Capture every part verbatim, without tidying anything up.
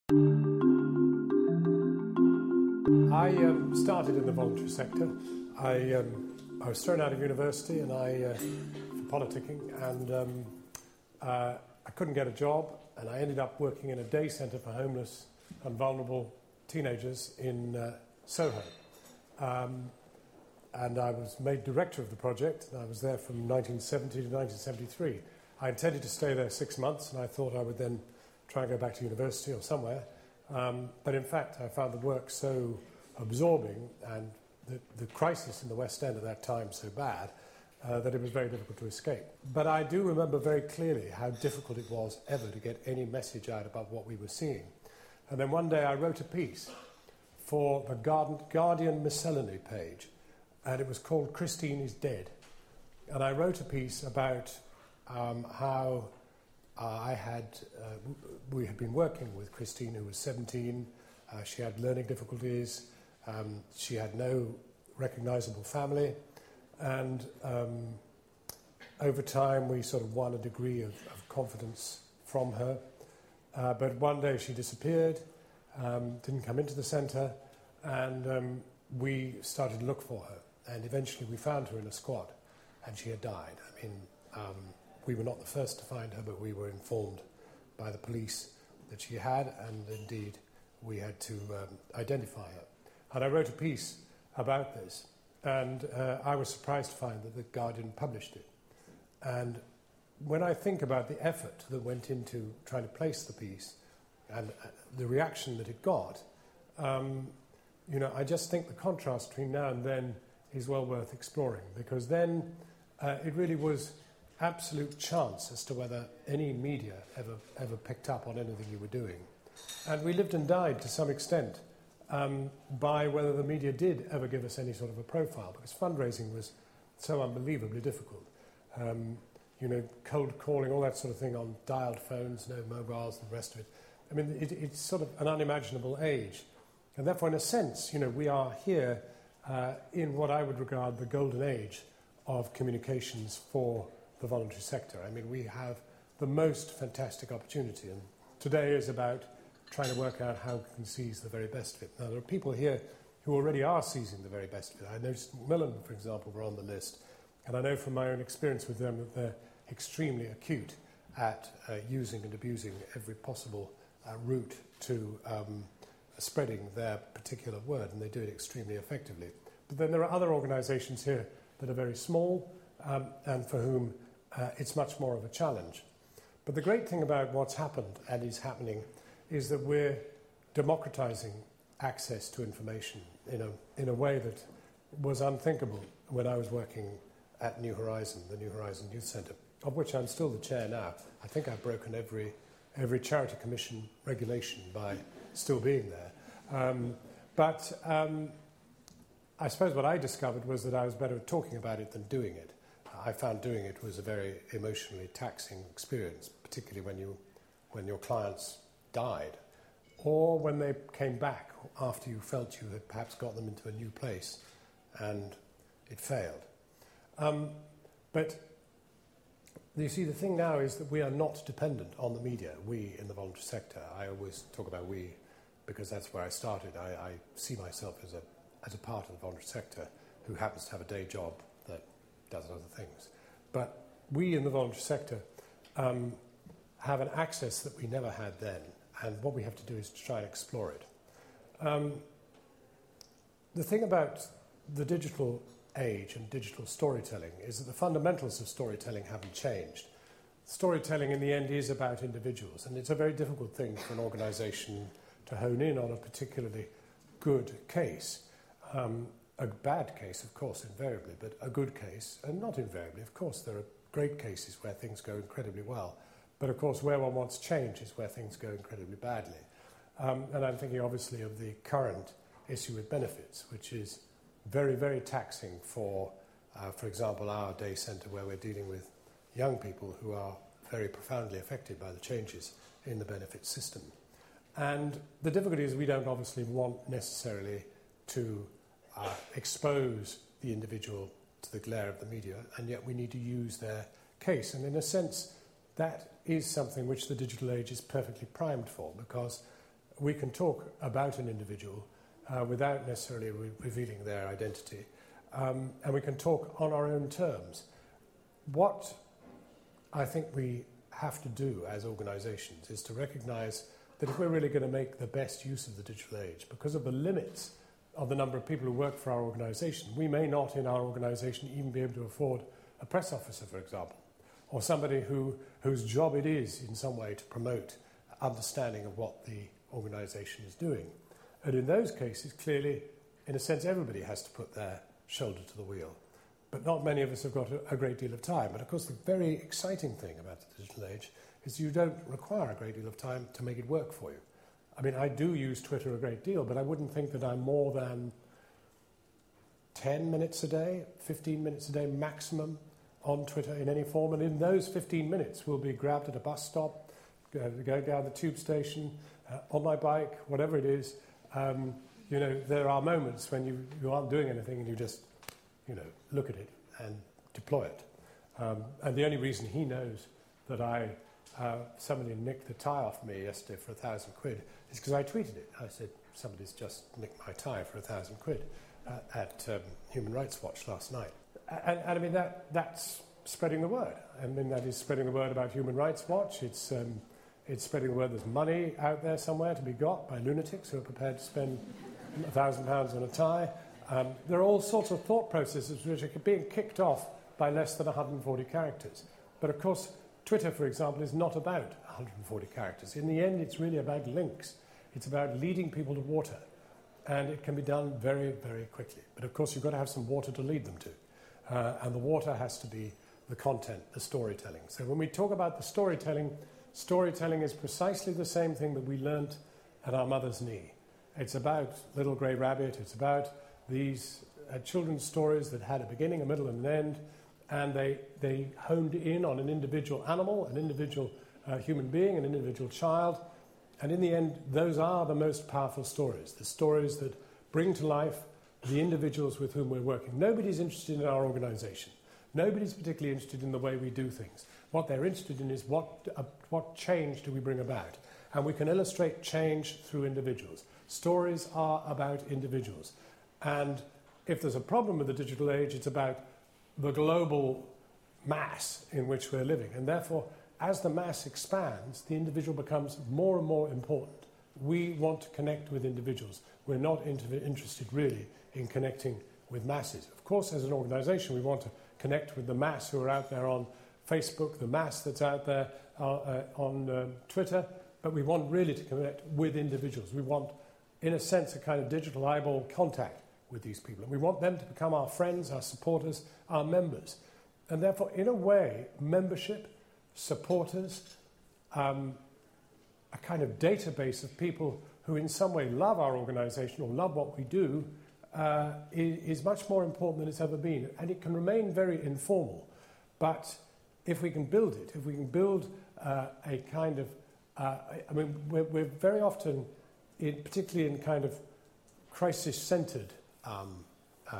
I um, started in the voluntary sector. I, um, I was thrown out of university and I, uh, for politicking, and um, uh, I couldn't get a job, and I ended up working in a day centre for homeless and vulnerable teenagers in uh, Soho. Um, and I was made director of the project, and I was there from nineteen seventy to nineteen seventy-three. I intended to stay there six months, and I thought I would then try and go back to university or somewhere. Um, but in fact, I found the work so absorbing and the, the crisis in the West End at that time so bad uh, that it was very difficult to escape. But I do remember very clearly how difficult it was ever to get any message out about what we were seeing. And then one day I wrote a piece for the Guardian Miscellany page, and it was called Christine is Dead. And I wrote a piece about um, how uh, I had, uh, we had been working with Christine, who was seventeen. Uh, she had learning difficulties. Um, she had no recognisable family, and um, over time we sort of won a degree of, of confidence from her. Uh, but one day she disappeared, um, didn't come into the centre, and um, we started to look for her. And eventually we found her in a squad, and she had died. I mean, um, we were not the first to find her, but we were informed by the police that she had, and indeed we had to um, identify her. And I wrote a piece about this, and uh, I was surprised to find that the Guardian published it. And when I think about the effort that went into trying to place the piece and uh, the reaction that it got, um, you know, I just think the contrast between now and then is well worth exploring, because then uh, it really was absolute chance as to whether any media ever ever picked up on anything you were doing. And we lived and died to some extent um, by whether the media did ever give us any sort of a profile, because fundraising was so unbelievably difficult. Um, you know, cold calling, all that sort of thing on dialed phones, no mobiles and the rest of it. I mean, it, it's sort of an unimaginable age. And therefore, in a sense, you know, we are here uh, in what I would regard the golden age of communications for the voluntary sector. I mean, we have the most fantastic opportunity, and today is about trying to work out how we can seize the very best of it. Now, there are people here who already are seizing the very best of it. I noticed Macmillan, for example, were on the list, and I know from my own experience with them that they're extremely acute at uh, using and abusing every possible uh, route to um, spreading their particular word, and they do it extremely effectively. But then there are other organisations here that are very small um, and for whom uh, it's much more of a challenge. But the great thing about what's happened and is happening is that we're democratising access to information in a, in a way that was unthinkable when I was working at New Horizon, the New Horizon Youth Centre, of which I'm still the chair now. I think I've broken every, every Charity Commission regulation by still being there. Um, but um, I suppose what I discovered was that I was better at talking about it than doing it. I found doing it was a very emotionally taxing experience, particularly when you, when your clients died, or when they came back after you felt you had perhaps got them into a new place and it failed. Um, but you see, the thing now is that we are not dependent on the media, we in the voluntary sector. I always talk about we because that's where I started. I, I see myself as a, as a part of the voluntary sector who happens to have a day job that does other things. But we in the voluntary sector um, have an access that we never had then, and what we have to do is to try and explore it. Um, the thing about the digital age and digital storytelling is that the fundamentals of storytelling haven't changed. Storytelling in the end is about individuals, and it's a very difficult thing for an organisation to hone in on a particularly good case. Um, a bad case, of course, invariably, but a good case, and not invariably. Of course, there are great cases where things go incredibly well, but of course where one wants change is where things go incredibly badly. Um, and I'm thinking obviously of the current issue with benefits, which is very, very taxing for, uh, for example, our day centre, where we're dealing with young people who are very profoundly affected by the changes in the benefit system. And the difficulty is we don't obviously want necessarily to uh, expose the individual to the glare of the media, and yet we need to use their case. And in a sense, that is something which the digital age is perfectly primed for, because we can talk about an individual uh, without necessarily re- revealing their identity, um, and we can talk on our own terms. What I think we have to do as organisations is to recognise that if we're really going to make the best use of the digital age, because of the limits of the number of people who work for our organisation, we may not in our organisation even be able to afford a press officer, for example, or somebody who, whose job it is in some way to promote understanding of what the organisation is doing. And in those cases, clearly, in a sense, everybody has to put their shoulder to the wheel. But not many of us have got a, a great deal of time. And of course, the very exciting thing about the digital age is you don't require a great deal of time to make it work for you. I mean, I do use Twitter a great deal, but I wouldn't think that I'm more than ten minutes a day, fifteen minutes a day maximum on Twitter in any form. And in those fifteen minutes, we'll be grabbed at a bus stop, go, go down the tube station, uh, on my bike, whatever it is. Um, you know, there are moments when you, you aren't doing anything and you just, you know, look at it and deploy it. Um, and the only reason he knows that I, uh, somebody nicked the tie off me yesterday for a thousand quid is because I tweeted it. I said, somebody's just nicked my tie for a thousand quid uh, at um, Human Rights Watch last night. And, and I mean, that that's spreading the word. I mean, that is spreading the word about Human Rights Watch. It's, um, it's spreading the word there's money out there somewhere to be got by lunatics who are prepared to spend a thousand pounds on a tie. Um, there are all sorts of thought processes which are being kicked off by less than one hundred forty characters. But of course, Twitter, for example, is not about one hundred forty characters. In the end, it's really about links. It's about leading people to water. And it can be done very, very quickly. But of course, you've got to have some water to lead them to. Uh, and the water has to be the content, the storytelling. So when we talk about the storytelling, storytelling is precisely the same thing that we learnt at our mother's knee. It's about Little Grey Rabbit. It's about these uh, children's stories that had a beginning, a middle, and an end. And they, they honed in on an individual animal, an individual uh, human being, an individual child. And in the end, those are the most powerful stories, the stories that bring to life the individuals with whom we're working. Nobody's interested in our organisation. Nobody's particularly interested in the way we do things. What they're interested in is what, uh, what change do we bring about. And we can illustrate change through individuals. Stories are about individuals. And if there's a problem with the digital age, it's about the global mass in which we're living. And therefore, as the mass expands, the individual becomes more and more important. We want to connect with individuals. We're not inter- interested really in connecting with masses. Of course, as an organisation, we want to connect with the mass who are out there on Facebook, the mass that's out there uh, uh, on uh, Twitter, but we want really to connect with individuals. We want, in a sense, a kind of digital eyeball contact with these people. And we want them to become our friends, our supporters, our members. And therefore, in a way, membership, supporters, um, a kind of database of people who in some way love our organisation or love what we do uh, is, is much more important than it's ever been. And it can remain very informal. But if we can build it, if we can build uh, a kind of, uh, I mean, we're, we're very often, in, particularly in kind of crisis-centred um, uh,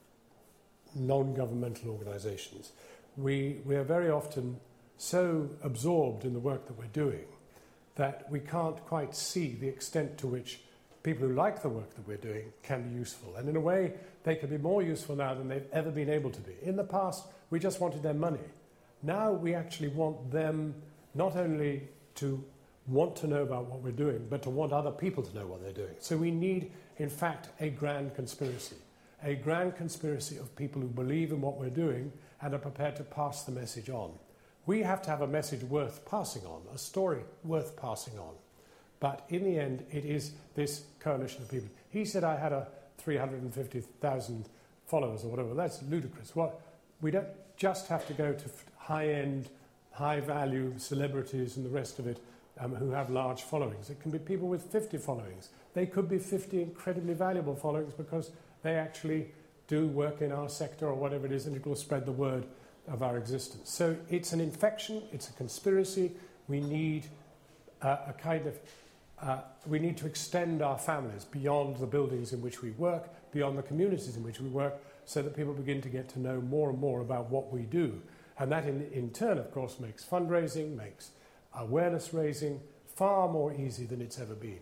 non-governmental organisations, we, we are very often so absorbed in the work that we're doing that we can't quite see the extent to which people who like the work that we're doing can be useful. And in a way, they can be more useful now than they've ever been able to be. In the past, we just wanted their money. Now we actually want them not only to want to know about what we're doing, but to want other people to know what they're doing. So we need, in fact, a grand conspiracy, a grand conspiracy of people who believe in what we're doing and are prepared to pass the message on. We have to have a message worth passing on, a story worth passing on. But in the end, it is this coalition of people. He said I had a three hundred fifty thousand followers or whatever. That's ludicrous. What, we don't just have to go to high-end, high-value celebrities and the rest of it um, who have large followings. It can be people with fifty followings. They could be fifty incredibly valuable followings because they actually do work in our sector or whatever it is, and it will spread the word of our existence. So it's an infection, it's a conspiracy. We need uh, a kind of, uh, we need to extend our families beyond the buildings in which we work, beyond the communities in which we work, so that people begin to get to know more and more about what we do. And that in, in turn, of course, makes fundraising, makes awareness raising far more easy than it's ever been.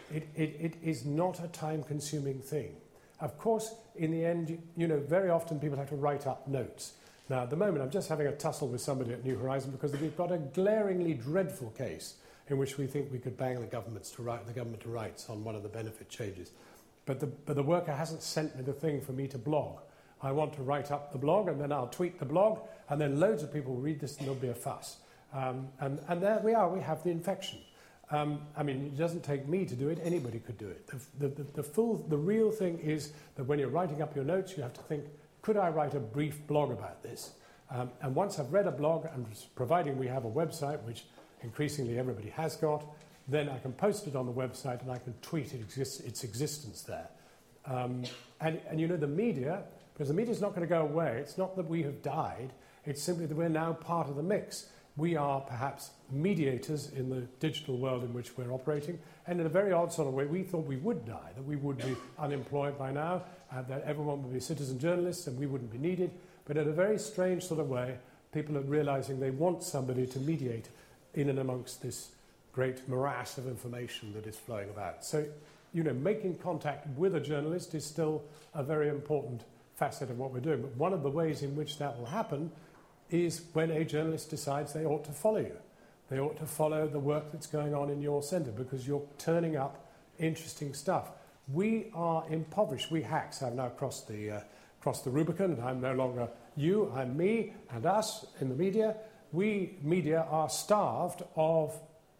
It, it, it is not a time-consuming thing. Of course, in the end, you, you know, very often people have to write up notes. Now, at the moment, I'm just having a tussle with somebody at New Horizon because we've got a glaringly dreadful case in which we think we could bang the governments to write, the government to rights on one of the benefit changes. But the, but the worker hasn't sent me the thing for me to blog. I want to write up the blog, and then I'll tweet the blog, and then loads of people will read this, and there'll be a fuss. Um, and, and there we are, we have the infection. Um, I mean, it doesn't take me to do it, anybody could do it. The, the, the, the, full, the real thing is that when you're writing up your notes, you have to think, could I write a brief blog about this? Um, and once I've read a blog, and providing we have a website, which increasingly everybody has got, then I can post it on the website and I can tweet it exist, its existence there. Um, and, and you know, the media, because the media is not going to go away, it's not that we have died, it's simply that we're now part of the mix. We are perhaps mediators in the digital world in which we're operating, and in a very odd sort of way, we thought we would die, that we would be unemployed by now, and that everyone would be citizen journalists and we wouldn't be needed. But in a very strange sort of way, people are realizing they want somebody to mediate in and amongst this great morass of information that is flowing about. So, you know, making contact with a journalist is still a very important facet of what we're doing. But one of the ways in which that will happen is when a journalist decides they ought to follow you. They ought to follow the work that's going on in your centre because you're turning up interesting stuff. We are impoverished. We hacks have now crossed the, uh, crossed the Rubicon, and I'm no longer you, I'm me and us in the media. We, media, are starved of,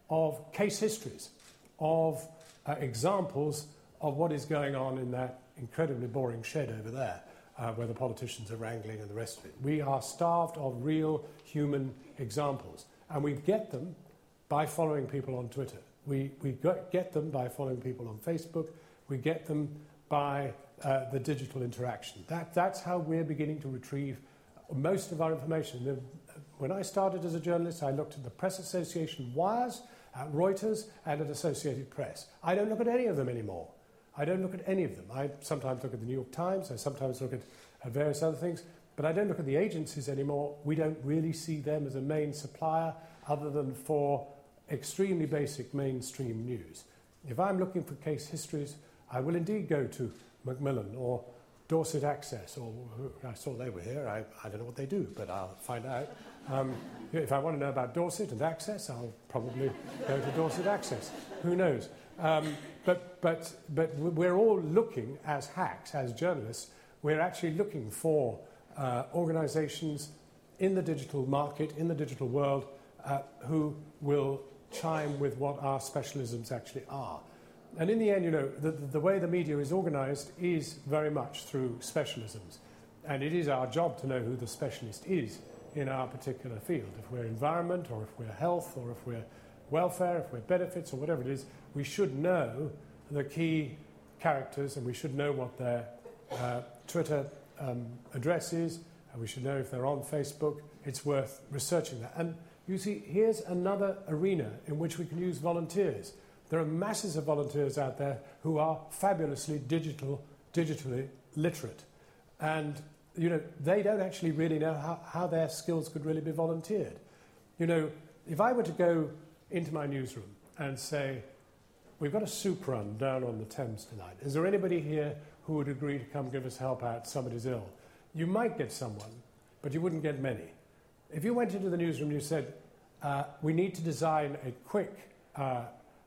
of case histories, of uh, examples of what is going on in that incredibly boring shed over there, uh, where the politicians are wrangling and the rest of it. We are starved of real human examples, and we get them by following people on Twitter. We, we get them by following people on Facebook. We get them by uh, the digital interaction. That, that's how we're beginning to retrieve most of our information. The, when I started as a journalist, I looked at the Press Association wires, at Reuters, and at Associated Press. I don't look at any of them anymore. I don't look at any of them. I sometimes look at the New York Times, I sometimes look at uh, various other things, but I don't look at the agencies anymore. We don't really see them as a main supplier other than for extremely basic mainstream news. If I'm looking for case histories, I will indeed go to Macmillan or Dorset Access, or I saw they were here. I, I don't know what they do, but I'll find out. Um, if I want to know about Dorset and Access, I'll probably go to Dorset Access. Who knows? Um, but, but, but we're all looking, as hacks, as journalists, we're actually looking for uh, organisations in the digital market, in the digital world, uh, who will chime with what our specialisms actually are. And in the end, you know, the, the way the media is organised is very much through specialisms. And it is our job to know who the specialist is in our particular field. If we're environment, or if we're health, or if we're welfare, if we're benefits, or whatever it is, we should know the key characters, and we should know what their uh, Twitter um, address is, and we should know if they're on Facebook. It's worth researching that. And you see, here's another arena in which we can use volunteers. There are masses of volunteers out there who are fabulously digital, digitally literate. And, you know, they don't actually really know how, how their skills could really be volunteered. You know, if I were to go into my newsroom and say, we've got a soup run down on the Thames tonight. Is there anybody here who would agree to come give us help out? Somebody's ill. You might get someone, but you wouldn't get many. If you went into the newsroom and you said, uh, we need to design a quick uh,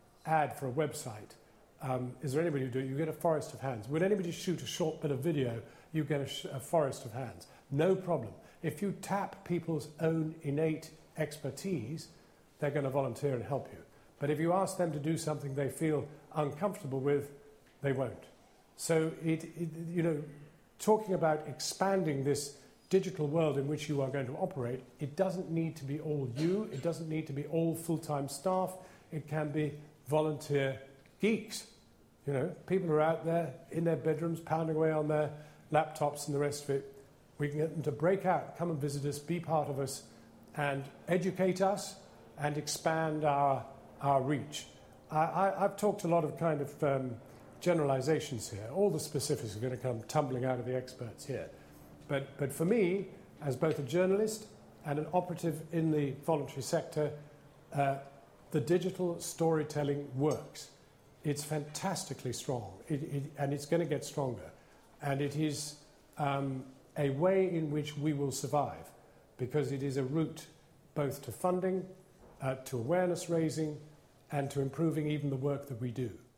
ad for a website, um, is there anybody who do it? You get a forest of hands. Would anybody shoot a short bit of video? You get a, sh- a forest of hands. No problem. If you tap people's own innate expertise, they're going to volunteer and help you. But if you ask them to do something they feel uncomfortable with, they won't. So, it, it, you know, talking about expanding this digital world in which you are going to operate, it doesn't need to be all you. It doesn't need to be all full-time staff. It can be volunteer geeks. You know, people are out there in their bedrooms pounding away on their laptops and the rest of it. We can get them to break out, come and visit us, be part of us, and educate us and expand our our reach. I, I, I've talked a lot of kind of um, generalizations here. All the specifics are going to come tumbling out of the experts here. But, but for me, as both a journalist and an operative in the voluntary sector, uh, the digital storytelling works. It's fantastically strong, it, it, and it's going to get stronger. And it is um, a way in which we will survive, because it is a route both to funding, uh, to awareness raising, and to improving even the work that we do.